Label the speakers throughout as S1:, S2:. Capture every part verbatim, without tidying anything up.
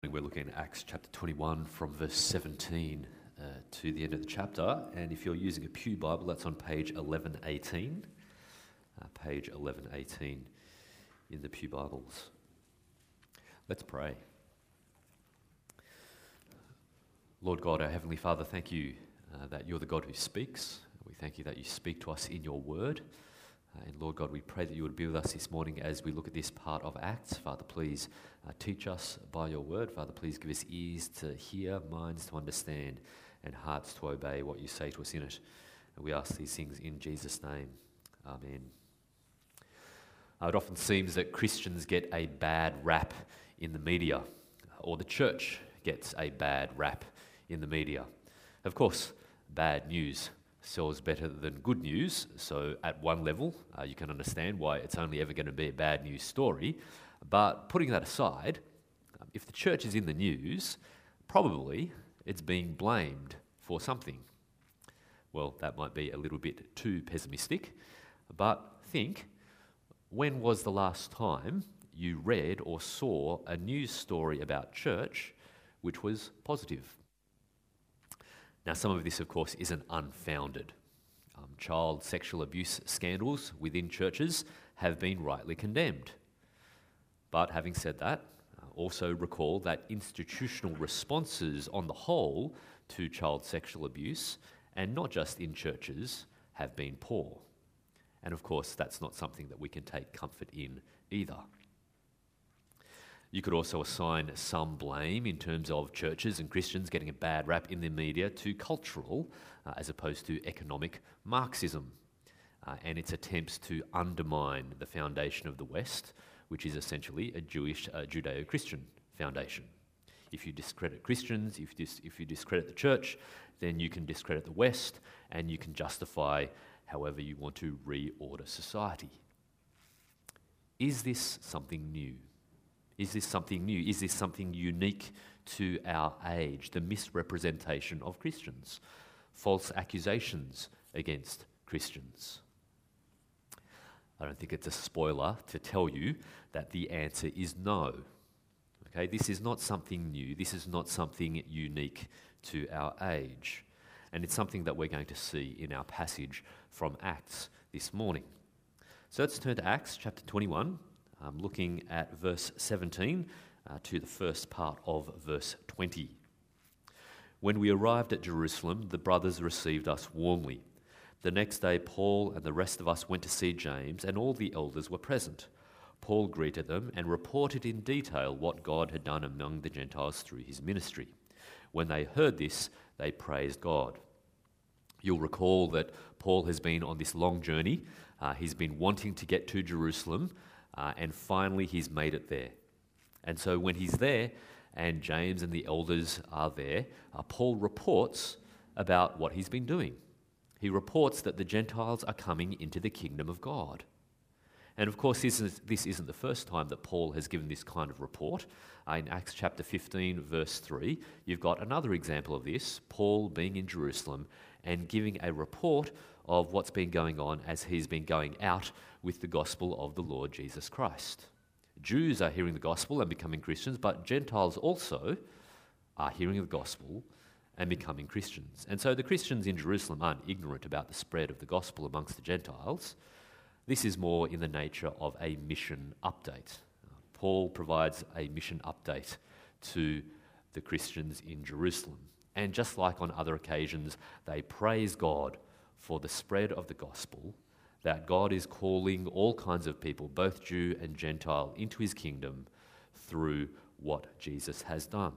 S1: We're looking at Acts chapter twenty-one from verse seventeen uh, to the end of the chapter, and if you're using a Pew Bible, that's on page eleven eighteen, uh, page eleven eighteen in the Pew Bibles. Let's pray. Lord God, our Heavenly Father, thank you uh, that you're the God who speaks. We thank you that you speak to us in your word. Uh, and Lord God, we pray that you would be with us this morning as we look at this part of Acts. Father, please uh, teach us by your word. Father, please give us ears to hear, minds to understand, and hearts to obey what you say to us in it. And we ask these things in Jesus' name. Amen. Uh, it often seems that Christians get a bad rap in the media, or the church gets a bad rap in the media. Of course, bad news sells better than good news, so at one level uh, you can understand why it's only ever going to be a bad news story. But putting that aside, um, if the church is in the news, probably it's being blamed for something. Well, that might be a little bit too pessimistic, but think, when was the last time you read or saw a news story about church which was positive? Now, some of this, of course, isn't unfounded. Um, child sexual abuse scandals within churches have been rightly condemned. But having said that, uh, also recall that institutional responses on the whole to child sexual abuse, and not just in churches, have been poor. And of course, that's not something that we can take comfort in either. You could also assign some blame in terms of churches and Christians getting a bad rap in the media to cultural uh, as opposed to economic Marxism uh, and its attempts to undermine the foundation of the West, which is essentially a Jewish, uh, Judeo-Christian foundation. If you discredit Christians, if you, dis- if you discredit the church, then you can discredit the West and you can justify however you want to reorder society. Is this something new? Is this something new? Is this something unique to our age? The misrepresentation of Christians, false accusations against Christians. I don't think it's a spoiler to tell you that the answer is no. Okay, this is not something new. This is not something unique to our age. And it's something that we're going to see in our passage from Acts this morning. So let's turn to Acts chapter twenty-one. Um, looking at verse seventeen uh, to the first part of verse twenty. When we arrived at Jerusalem, the brothers received us warmly. The next day, Paul and the rest of us went to see James, and all the elders were present. Paul greeted them and reported in detail what God had done among the Gentiles through his ministry. When they heard this, they praised God. You'll recall that Paul has been on this long journey. Uh, he's been wanting to get to Jerusalem, Uh, and finally he's made it there. And so when he's there, and James and the elders are there, uh, Paul reports about what he's been doing. He reports that the Gentiles are coming into the kingdom of God. And of course, this, is, this isn't the first time that Paul has given this kind of report. Uh, in Acts chapter fifteen, verse three, you've got another example of this, Paul being in Jerusalem and giving a report of what's been going on as he's been going out with the gospel of the Lord Jesus Christ. Jews are hearing the gospel and becoming Christians, but Gentiles also are hearing the gospel and becoming Christians. And so the Christians in Jerusalem aren't ignorant about the spread of the gospel amongst the Gentiles. This is more in the nature of a mission update. Paul provides a mission update to the Christians in Jerusalem. And just like on other occasions, they praise God for the spread of the gospel, that God is calling all kinds of people, both Jew and Gentile, into his kingdom through what Jesus has done.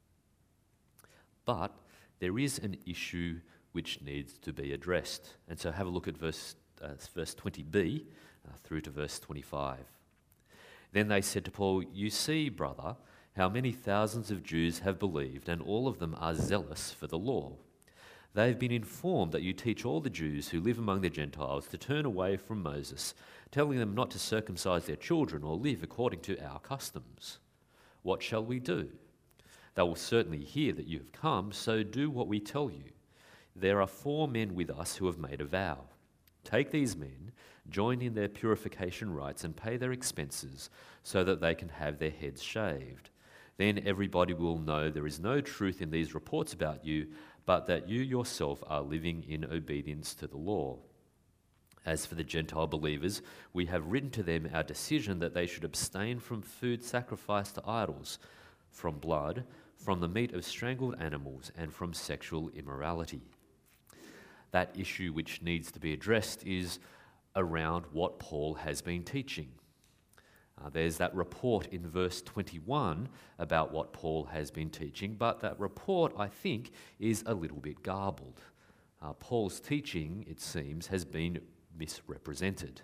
S1: But there is an issue which needs to be addressed. And so have a look at verse, uh, verse twenty b uh, through to verse twenty-five. Then they said to Paul, "You see, brother, how many thousands of Jews have believed, and all of them are zealous for the law. They have been informed that you teach all the Jews who live among the Gentiles to turn away from Moses, telling them not to circumcise their children or live according to our customs. What shall we do? They will certainly hear that you have come, so do what we tell you. There are four men with us who have made a vow. Take these men, join in their purification rites and pay their expenses so that they can have their heads shaved. Then everybody will know there is no truth in these reports about you, but that you yourself are living in obedience to the law. As for the Gentile believers, we have written to them our decision that they should abstain from food sacrificed to idols, from blood, from the meat of strangled animals, and from sexual immorality. That issue which needs to be addressed is around what Paul has been teaching. Uh, there's that report in verse twenty-one about what Paul has been teaching, but that report, I think, is a little bit garbled. Uh, Paul's teaching, it seems, has been misrepresented.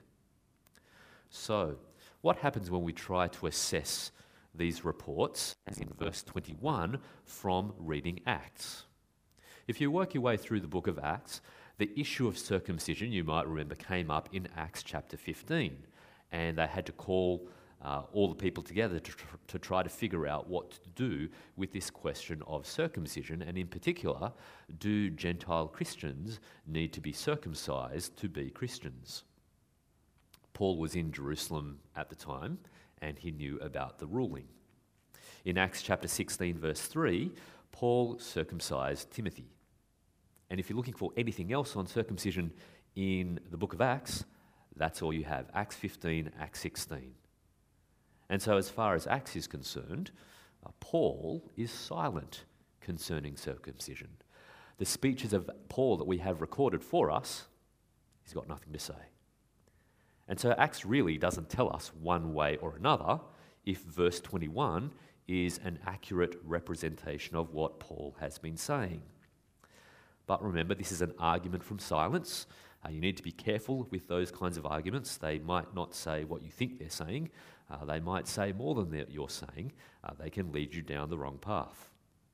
S1: So, what happens when we try to assess these reports, as in verse twenty-one, from reading Acts? If you work your way through the book of Acts, the issue of circumcision, you might remember, came up in Acts chapter fifteen, and they had to call uh, all the people together to, tr- to try to figure out what to do with this question of circumcision, and in particular, do Gentile Christians need to be circumcised to be Christians? Paul was in Jerusalem at the time, and he knew about the ruling. In Acts chapter sixteen, verse three, Paul circumcised Timothy. And if you're looking for anything else on circumcision in the book of Acts, that's all you have. Acts fifteen, Acts sixteen. And so as far as Acts is concerned, uh, Paul is silent concerning circumcision. The speeches of Paul that we have recorded for us, he's got nothing to say. And so Acts really doesn't tell us one way or another if verse twenty-one is an accurate representation of what Paul has been saying. But remember, this is an argument from silence. Uh, you need to be careful with those kinds of arguments. They might not say what you think they're saying. Uh, they might say more than you're saying. Uh, they can lead you down the wrong path.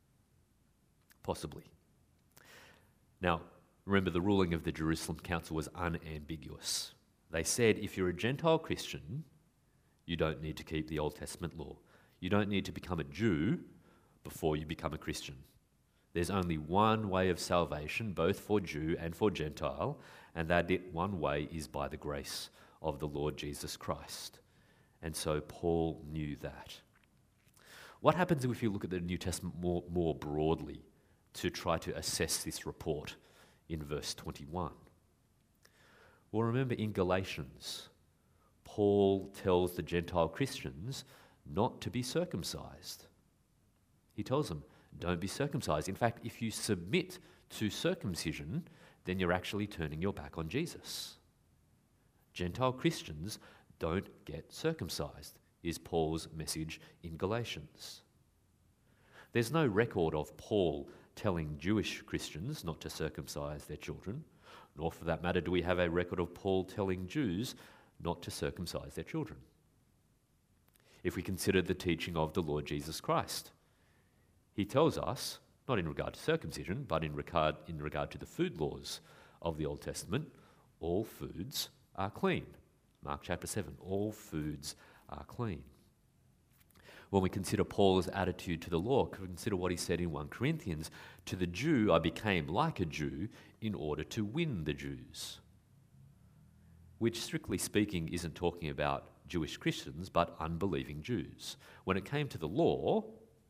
S1: Possibly. Now, remember, the ruling of the Jerusalem Council was unambiguous. They said, if you're a Gentile Christian, you don't need to keep the Old Testament law. You don't need to become a Jew before you become a Christian. There's only one way of salvation, both for Jew and for Gentile, and that it, one way is by the grace of the Lord Jesus Christ. And so Paul knew that. What happens if you look at the New Testament more, more broadly to try to assess this report in verse twenty-one? Well, remember in Galatians, Paul tells the Gentile Christians not to be circumcised. He tells them, don't be circumcised. In fact, if you submit to circumcision, then you're actually turning your back on Jesus. Gentile Christians don't get circumcised, is Paul's message in Galatians. There's no record of Paul telling Jewish Christians not to circumcise their children, nor for that matter do we have a record of Paul telling Jews not to circumcise their children. If we consider the teaching of the Lord Jesus Christ, he tells us, not in regard to circumcision, but in regard, in regard to the food laws of the Old Testament, all foods are clean. Mark chapter seven, all foods are clean. When we consider Paul's attitude to the law, consider what he said in First Corinthians, to the Jew I became like a Jew in order to win the Jews. Which, strictly speaking, isn't talking about Jewish Christians, but unbelieving Jews. When it came to the law,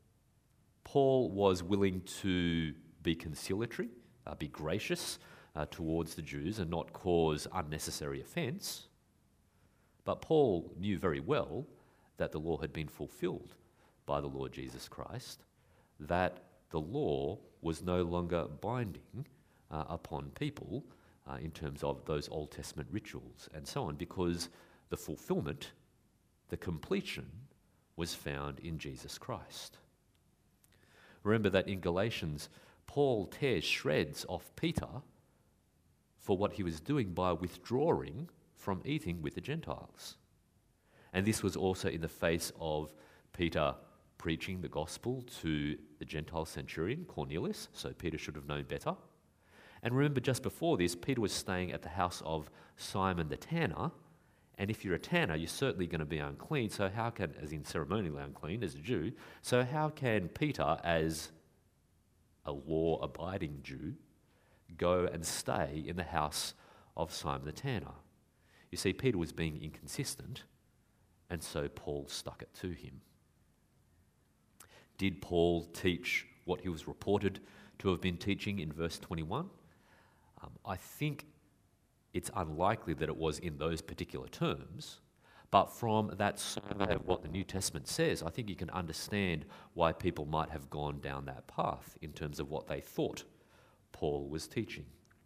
S1: Paul was willing to be conciliatory, uh, be gracious uh, towards the Jews and not cause unnecessary offence. But Paul knew very well that the law had been fulfilled by the Lord Jesus Christ, that the law was no longer binding uh, upon people uh, in terms of those Old Testament rituals and so on, because the fulfillment, the completion, was found in Jesus Christ. Remember that in Galatians, Paul tears shreds off Peter for what he was doing by withdrawing from eating with the Gentiles. And this was also in the face of Peter preaching the gospel to the Gentile centurion, Cornelius, so Peter should have known better. And remember, just before this, Peter was staying at the house of Simon the tanner, and if you're a tanner, you're certainly going to be unclean, so how can, as in ceremonially unclean, as a Jew, so how can Peter, as a law-abiding Jew, go and stay in the house of Simon the tanner? You see, Peter was being inconsistent, and so Paul stuck it to him. Did Paul teach what he was reported to have been teaching in verse twenty-one? Um, I think it's unlikely that it was in those particular terms, but from that survey of what the New Testament says, I think you can understand why people might have gone down that path in terms of what they thought Paul was teaching.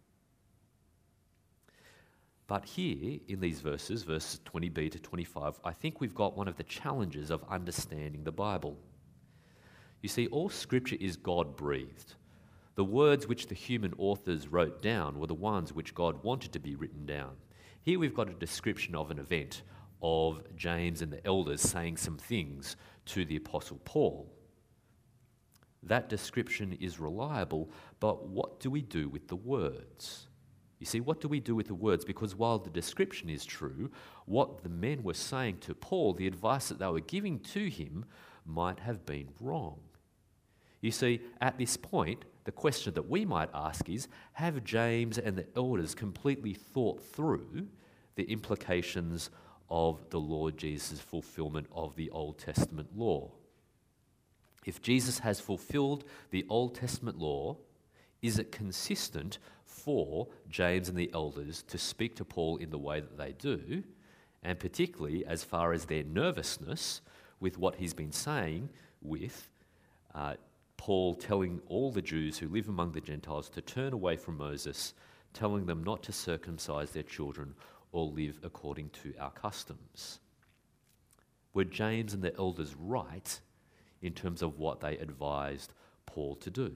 S1: But here, in these verses, verses twenty b to twenty-five, I think we've got one of the challenges of understanding the Bible. You see, all Scripture is God-breathed. The words which the human authors wrote down were the ones which God wanted to be written down. Here we've got a description of an event of James and the elders saying some things to the Apostle Paul. That description is reliable, but what do we do with the words? You see, what do we do with the words? Because while the description is true, what the men were saying to Paul, the advice that they were giving to him, might have been wrong. You see, at this point, the question that we might ask is, have James and the elders completely thought through the implications of the Lord Jesus' fulfillment of the Old Testament law? If Jesus has fulfilled the Old Testament law, is it consistent for James and the elders to speak to Paul in the way that they do, and particularly as far as their nervousness with what he's been saying with uh, Paul telling all the Jews who live among the Gentiles to turn away from Moses, telling them not to circumcise their children or live according to our customs? Were James and the elders right in terms of what they advised Paul to do?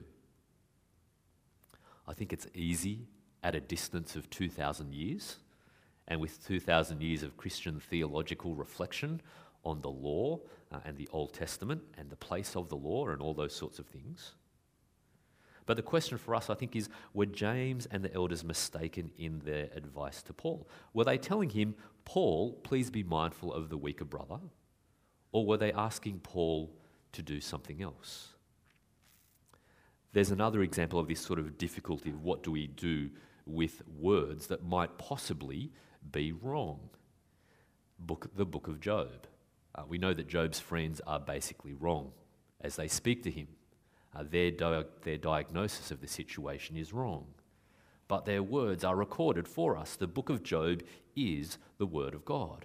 S1: I think it's easy at a distance of two thousand years, and with two thousand years of Christian theological reflection on the law uh, and the Old Testament and the place of the law and all those sorts of things. But the question for us, I think, is, were James and the elders mistaken in their advice to Paul? Were they telling him, Paul, please be mindful of the weaker brother? Or were they asking Paul to do something else? There's another example of this sort of difficulty of what do we do with words that might possibly be wrong. Book, the book of Job. Uh, we know that Job's friends are basically wrong as they speak to him. Uh, their, di- their diagnosis of the situation is wrong. But their words are recorded for us. The book of Job is the word of God.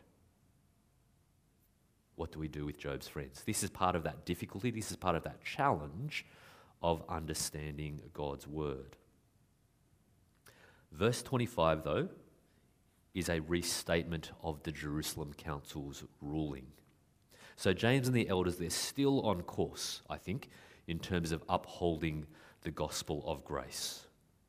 S1: What do we do with Job's friends? This is part of that difficulty. This is part of that challenge of understanding God's word. Verse twenty-five, though, is a restatement of the Jerusalem Council's ruling. So James and the elders, they're still on course, I think, in terms of upholding the gospel of grace.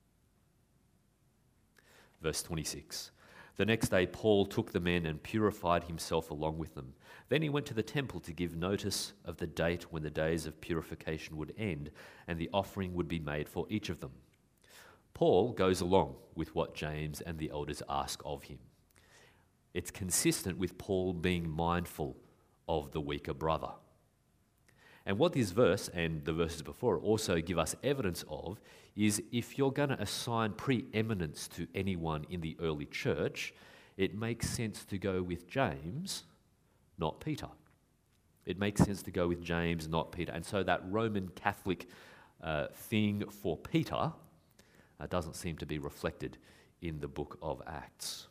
S1: Verse twenty-six. The next day Paul took the men and purified himself along with them. Then he went to the temple to give notice of the date when the days of purification would end and the offering would be made for each of them. Paul goes along with what James and the elders ask of him. It's consistent with Paul being mindful of the weaker brother. And what this verse and the verses before also give us evidence of is if you're going to assign preeminence to anyone in the early church, it makes sense to go with James, not Peter. It makes sense to go with James, not Peter. And so that Roman Catholic uh, thing for Peter uh, doesn't seem to be reflected in the book of Acts.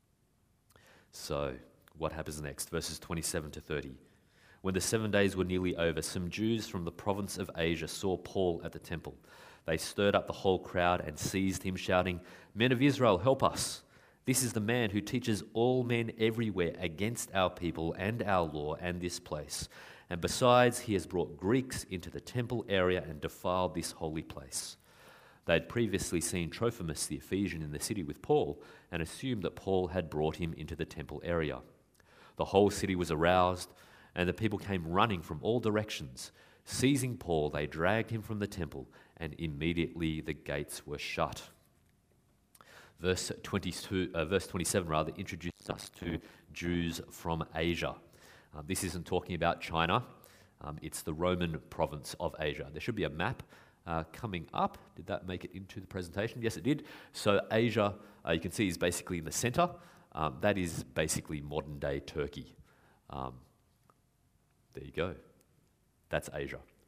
S1: So what happens next? Verses twenty-seven to thirty. When the seven days were nearly over, some Jews from the province of Asia saw Paul at the temple. They stirred up the whole crowd and seized him, shouting, "Men of Israel, help us! This is the man who teaches all men everywhere against our people and our law and this place. And besides, he has brought Greeks into the temple area and defiled this holy place." They had previously seen Trophimus the Ephesian in the city with Paul and assumed that Paul had brought him into the temple area. The whole city was aroused, and the people came running from all directions. Seizing Paul, they dragged him from the temple, and immediately the gates were shut. Verse twenty-two, uh, verse twenty-seven rather, introduces us to Jews from Asia. Um, this isn't talking about China. Um, it's the Roman province of Asia. There should be a map uh, coming up. Did that make it into the presentation? Yes, it did. So Asia, uh, you can see, is basically in the centre. Um, that is basically modern-day Turkey. Um, There you go. That's Asia.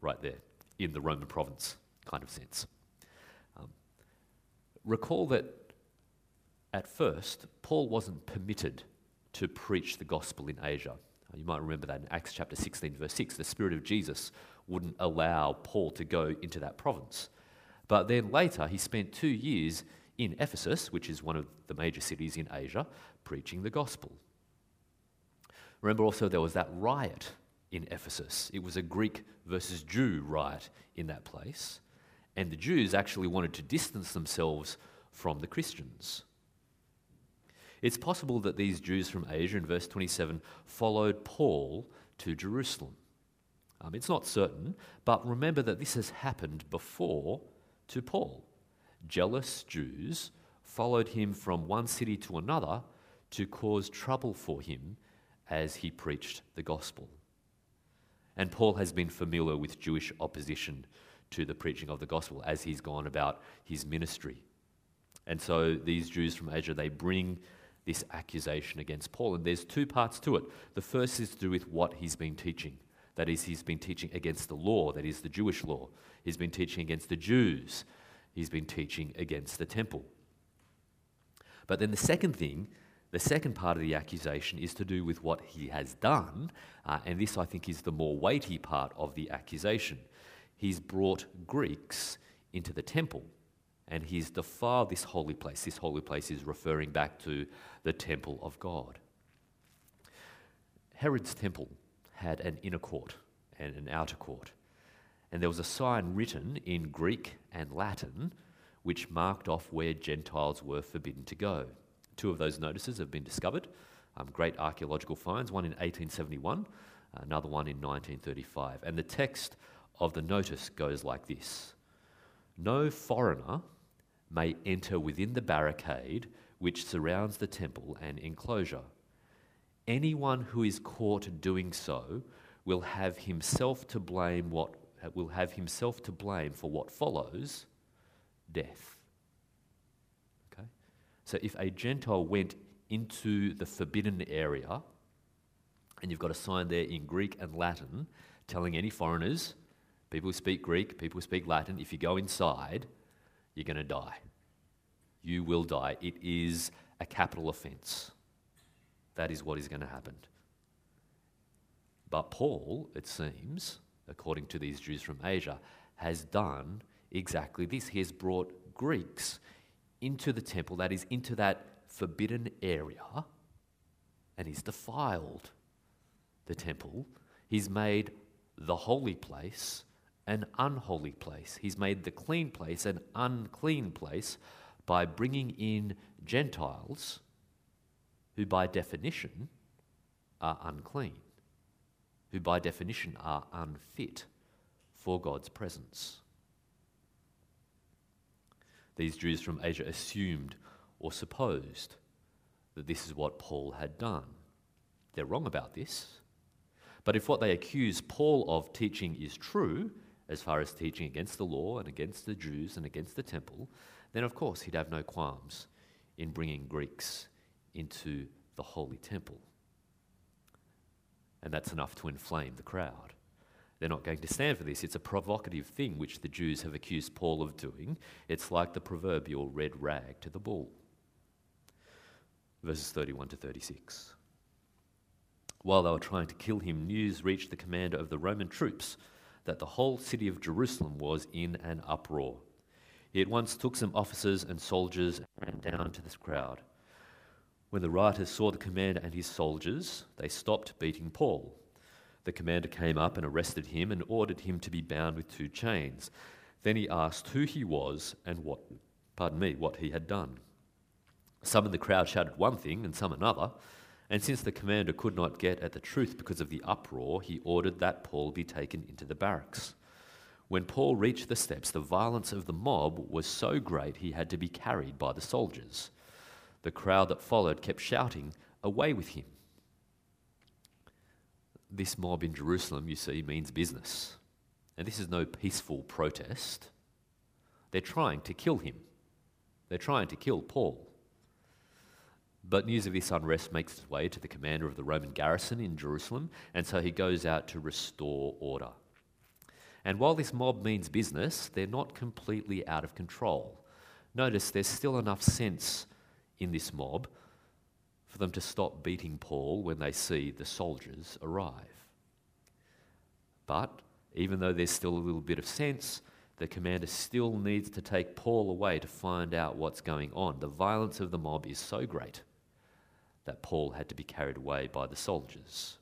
S1: right there, in the Roman province kind of sense. Um, recall that at first, Paul wasn't permitted to preach the gospel in Asia. You might remember that in Acts chapter sixteen, verse six, the Spirit of Jesus wouldn't allow Paul to go into that province. But then later, he spent two years in Ephesus, which is one of the major cities in Asia, preaching the gospel. Remember also there was that riot in Ephesus. It was a Greek versus Jew riot in that place. And the Jews actually wanted to distance themselves from the Christians. It's possible that these Jews from Asia, in verse twenty-seven, followed Paul to Jerusalem. Um, it's not certain, but remember that this has happened before to Paul. Jealous Jews followed him from one city to another to cause trouble for him as he preached the gospel. And Paul has been familiar with Jewish opposition to the preaching of the gospel as he's gone about his ministry. And so these Jews from Asia, they bring this accusation against Paul. And there's two parts to it. The first is to do with what he's been teaching. That is, he's been teaching against the law, that is the Jewish law. He's been teaching against the Jews. He's been teaching against the temple. But then the second thing, the second part of the accusation is to do with what he has done. Uh, and this, I think, is the more weighty part of the accusation. He's brought Greeks into the temple. And he's defiled this holy place. This holy place is referring back to the temple of God. Herod's temple had an inner court and an outer court. And there was a sign written in Greek and Latin which marked off where Gentiles were forbidden to go. Two of those notices have been discovered, um, great archaeological finds, one in eighteen seventy-one, another one in nineteen thirty-five. And the text of the notice goes like this: "No foreigner may enter within the barricade which surrounds the temple and enclosure. Anyone who is caught doing so will have himself to blame what will have himself to blame for what follows, death." Okay? So if a Gentile went into the forbidden area, and you've got a sign there in Greek and Latin telling any foreigners, people who speak Greek, people who speak Latin, if you go inside, you're going to die. You will die. It is a capital offence. That is what is going to happen. But Paul, it seems, according to these Jews from Asia, has done exactly this. He has brought Greeks into the temple, that is, into that forbidden area, and he's defiled the temple. He's made the holy place an unholy place. He's made the clean place an unclean place by bringing in Gentiles who by definition are unclean, who by definition are unfit for God's presence. These Jews from Asia assumed or supposed that this is what Paul had done. They're wrong about this. But if what they accuse Paul of teaching is true, as far as teaching against the law and against the Jews and against the temple, then of course he'd have no qualms in bringing Greeks into the holy temple. And that's enough to inflame the crowd. They're not going to stand for this. It's a provocative thing which the Jews have accused Paul of doing. It's like the proverbial red rag to the bull. Verses thirty-one to thirty-six. While they were trying to kill him, news reached the commander of the Roman troops that the whole city of Jerusalem was in an uproar. He at once took some officers and soldiers and ran down to this crowd. When the rioters saw the commander and his soldiers, they stopped beating Paul. The commander came up and arrested him and ordered him to be bound with two chains. Then he asked who he was and what, pardon me, what he had done. Some in the crowd shouted one thing and some another, and since the commander could not get at the truth because of the uproar, he ordered that Paul be taken into the barracks. When Paul reached the steps, the violence of the mob was so great he had to be carried by the soldiers. The crowd that followed kept shouting, "Away with him!" This mob in Jerusalem, you see, means business. And this is no peaceful protest. They're trying to kill him. They're trying to kill Paul. But news of this unrest makes its way to the commander of the Roman garrison in Jerusalem, and so he goes out to restore order. And while this mob means business, they're not completely out of control. Notice there's still enough sense in this mob for them to stop beating Paul when they see the soldiers arrive. But even though there's still a little bit of sense, the commander still needs to take Paul away to find out what's going on. The violence of the mob is so great that Paul had to be carried away by the soldiers.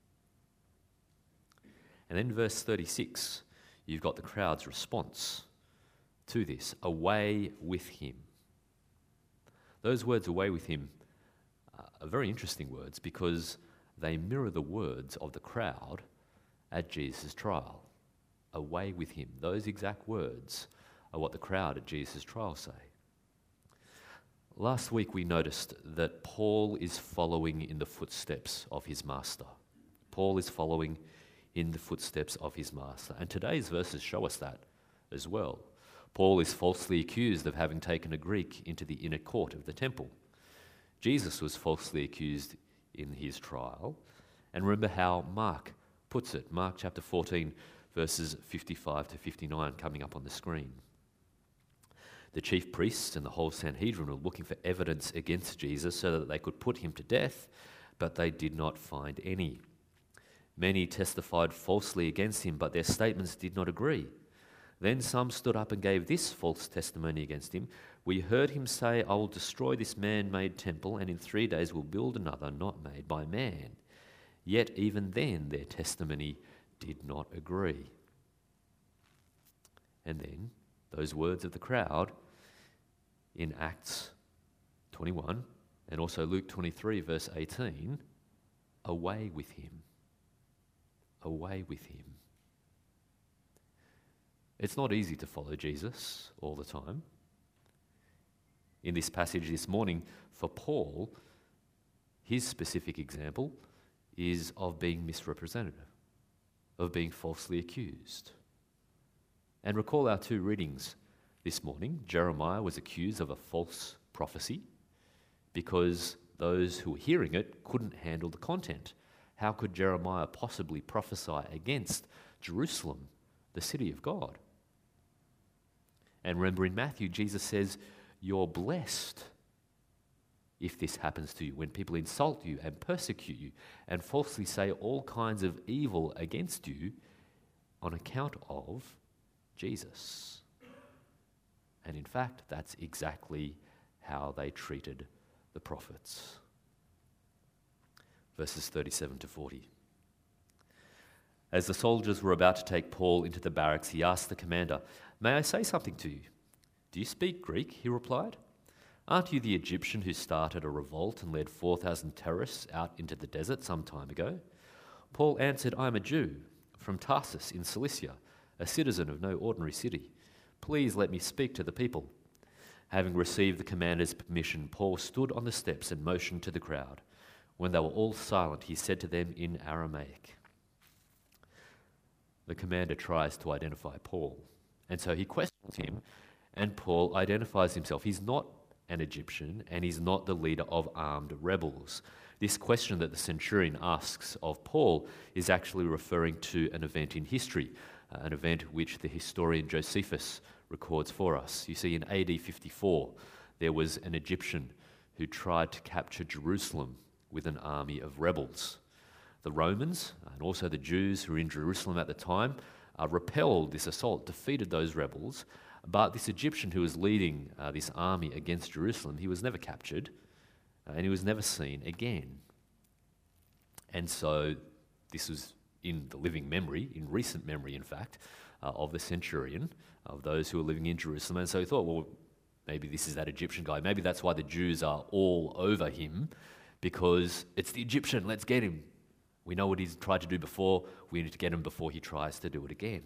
S1: And then verse thirty-six, you've got the crowd's response to this, away with him. Those words, away with him, are very interesting words because they mirror the words of the crowd at Jesus' trial. Away with him. Those exact words are what the crowd at Jesus' trial say. Last week we noticed that Paul is following in the footsteps of his master. Paul is following in the footsteps of his master. And today's verses show us that as well. Paul is falsely accused of having taken a Greek into the inner court of the temple. Jesus was falsely accused in his trial. And remember how Mark puts it. Mark chapter fourteen, verses fifty-five to fifty-nine coming up on the screen. The chief priests and the whole Sanhedrin were looking for evidence against Jesus so that they could put him to death, but they did not find any. Many testified falsely against him, but their statements did not agree. Then some stood up and gave this false testimony against him. We heard him say, I will destroy this man-made temple, and in three days will build another not made by man. Yet even then their testimony did not agree. And then those words of the crowd in Acts twenty-one and also Luke twenty-three verse eighteen, away with him. Away with him. It's not easy to follow Jesus all the time. In this passage this morning, for Paul, his specific example is of being misrepresented, of being falsely accused. And recall our two readings this morning. Jeremiah was accused of a false prophecy because those who were hearing it couldn't handle the content. How could Jeremiah possibly prophesy against Jerusalem, the city of God? And remember in Matthew, Jesus says, you're blessed if this happens to you, when people insult you and persecute you and falsely say all kinds of evil against you on account of Jesus. And in fact, that's exactly how they treated the prophets. Verses thirty-seven to forty. As the soldiers were about to take Paul into the barracks, he asked the commander, may I say something to you? Do you speak Greek? He replied. Aren't you the Egyptian who started a revolt and led four thousand terrorists out into the desert some time ago? Paul answered, I am a Jew from Tarsus in Cilicia, a citizen of no ordinary city. Please let me speak to the people. Having received the commander's permission, Paul stood on the steps and motioned to the crowd. When they were all silent, he said to them in Aramaic. The commander tries to identify Paul, and so he questions him, and Paul identifies himself. He's not an Egyptian, and he's not the leader of armed rebels. This question that the centurion asks of Paul is actually referring to an event in history, uh, an event which the historian Josephus records for us. You see, in A D fifty-four, there was an Egyptian who tried to capture Jerusalem with an army of rebels. The Romans, and also the Jews who were in Jerusalem at the time, uh, repelled this assault, defeated those rebels, but this Egyptian who was leading uh, this army against Jerusalem, he was never captured, uh, and he was never seen again. And so this was in the living memory, in recent memory in fact, uh, of the centurion, of those who were living in Jerusalem. And so he thought, well, maybe this is that Egyptian guy. Maybe that's why the Jews are all over him, because it's the Egyptian, let's get him. We know what he's tried to do before, we need to get him before he tries to do it again.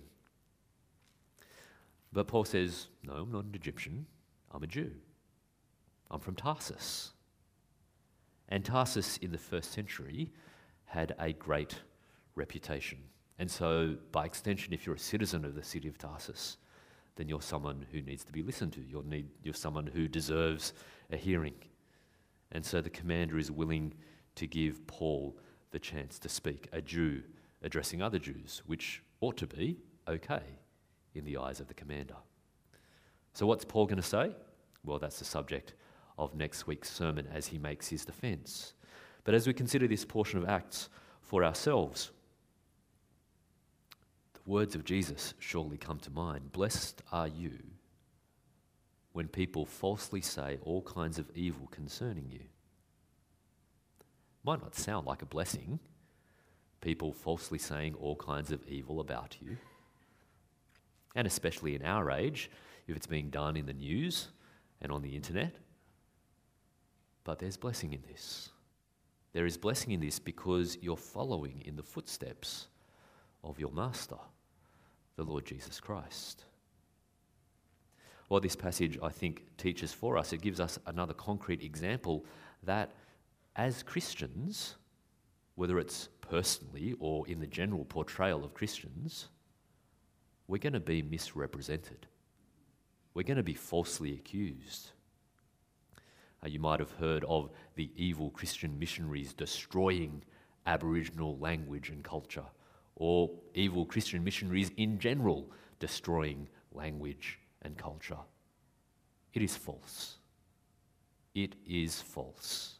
S1: But Paul says, no, I'm not an Egyptian, I'm a Jew. I'm from Tarsus. And Tarsus in the first century had a great reputation. And so, by extension, if you're a citizen of the city of Tarsus, then you're someone who needs to be listened to. You're, need, you're someone who deserves a hearing. And so the commander is willing to give Paul the chance to speak, a Jew addressing other Jews, which ought to be okay in the eyes of the commander. So what's Paul going to say? Well, that's the subject of next week's sermon as he makes his defence. But as we consider this portion of Acts for ourselves, the words of Jesus surely come to mind. Blessed are you when people falsely say all kinds of evil concerning you. Might not sound like a blessing, people falsely saying all kinds of evil about you. And especially in our age, if it's being done in the news and on the internet. But there's blessing in this. There is blessing in this because you're following in the footsteps of your Master, the Lord Jesus Christ. What this passage, I think, teaches for us, it gives us another concrete example that as Christians, whether it's personally or in the general portrayal of Christians, we're going to be misrepresented. We're going to be falsely accused. Uh, you might have heard of the evil Christian missionaries destroying Aboriginal language and culture, or evil Christian missionaries in general destroying language and culture. It is false. It is false.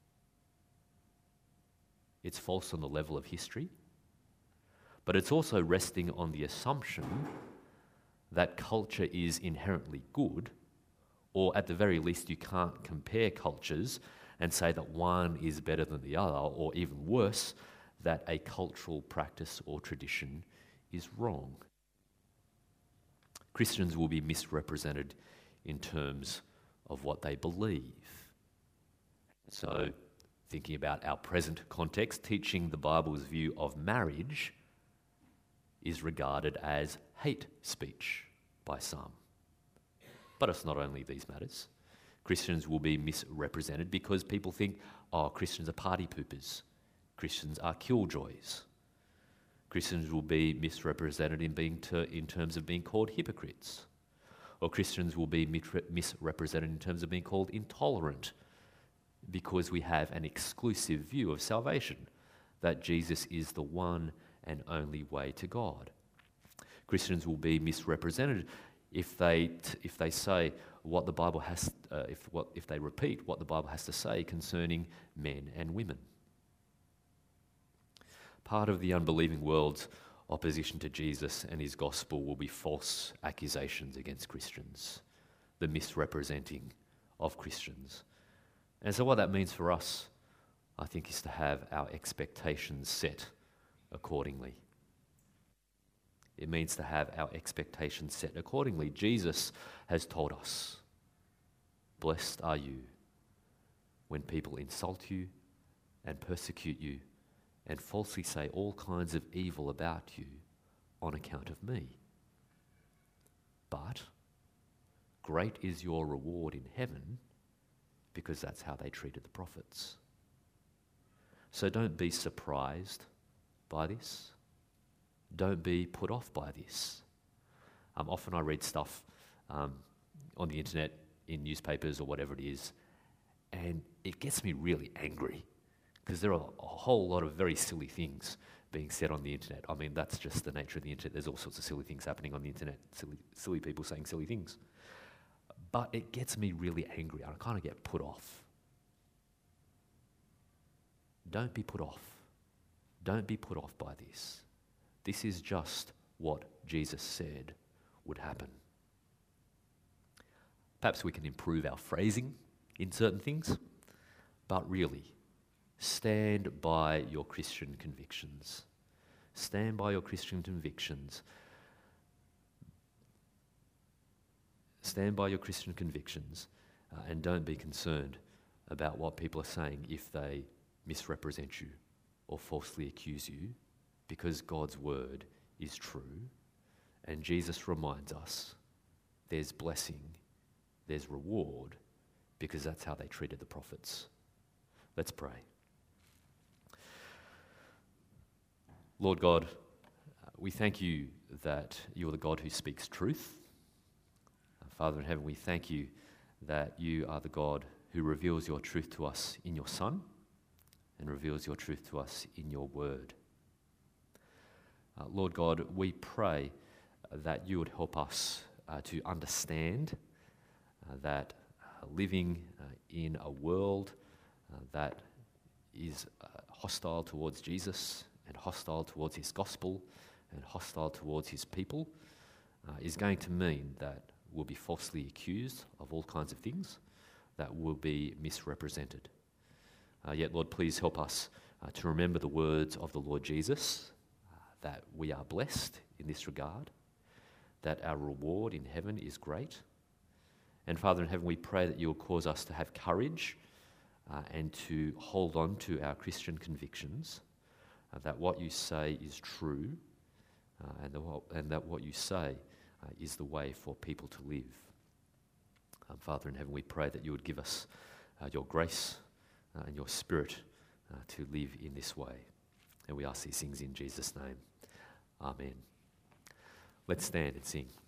S1: It's false on the level of history, but it's also resting on the assumption that culture is inherently good, or at the very least you can't compare cultures and say that one is better than the other, or even worse, that a cultural practice or tradition is wrong. Christians will be misrepresented in terms of what they believe. So, thinking about our present context, teaching the Bible's view of marriage is regarded as hate speech by some. But it's not only these matters. Christians will be misrepresented because people think, oh, Christians are party poopers. Christians are killjoys. Christians will be misrepresented in being ter- in terms of being called hypocrites. Or Christians will be mitre- misrepresented in terms of being called intolerant because we have an exclusive view of salvation, that Jesus is the one and only way to God. Christians will be misrepresented if they t- if they say what the Bible has, uh, if what if they repeat what the Bible has to say concerning men and women. Part of the unbelieving world's opposition to Jesus and his gospel will be false accusations against Christians, the misrepresenting of Christians. And so what that means for us, I think, is to have our expectations set accordingly. It means to have our expectations set accordingly. Jesus has told us, blessed are you when people insult you and persecute you and falsely say all kinds of evil about you on account of me. But great is your reward in heaven, because that's how they treated the prophets. So don't be surprised by this. Don't be put off by this. Um, often I read stuff um, on the internet, in newspapers or whatever it is, and it gets me really angry because there are a whole lot of very silly things being said on the internet. I mean, that's just the nature of the internet. There's all sorts of silly things happening on the internet, silly, silly people saying silly things. But it gets me really angry and I kind of get put off. Don't be put off. Don't be put off by this. This is just what Jesus said would happen. Perhaps we can improve our phrasing in certain things, but really, stand by your Christian convictions. Stand by your Christian convictions. Stand by your Christian convictions uh, and don't be concerned about what people are saying if they misrepresent you or falsely accuse you, because God's word is true and Jesus reminds us there's blessing, there's reward, because that's how they treated the prophets. Let's pray. Lord God, we thank you that you are the God who speaks truth. Father in heaven, we thank you that you are the God who reveals your truth to us in your Son and reveals your truth to us in your word. Uh, Lord God, we pray that you would help us uh, to understand uh, that uh, living uh, in a world uh, that is uh, hostile towards Jesus and hostile towards his gospel and hostile towards his people uh, is going to mean that we'll be falsely accused of all kinds of things, that will be misrepresented. Uh, yet, Lord, please help us uh, to remember the words of the Lord Jesus, uh, that we are blessed in this regard, that our reward in heaven is great. And Father in heaven, we pray that you will cause us to have courage uh, and to hold on to our Christian convictions, uh, that what you say is true, uh, and, the, and that what you say uh, is the way for people to live. Um, Father in heaven, we pray that you would give us uh, your grace uh, and your spirit uh, to live in this way. And we ask these things in Jesus' name. Amen. Let's stand and sing.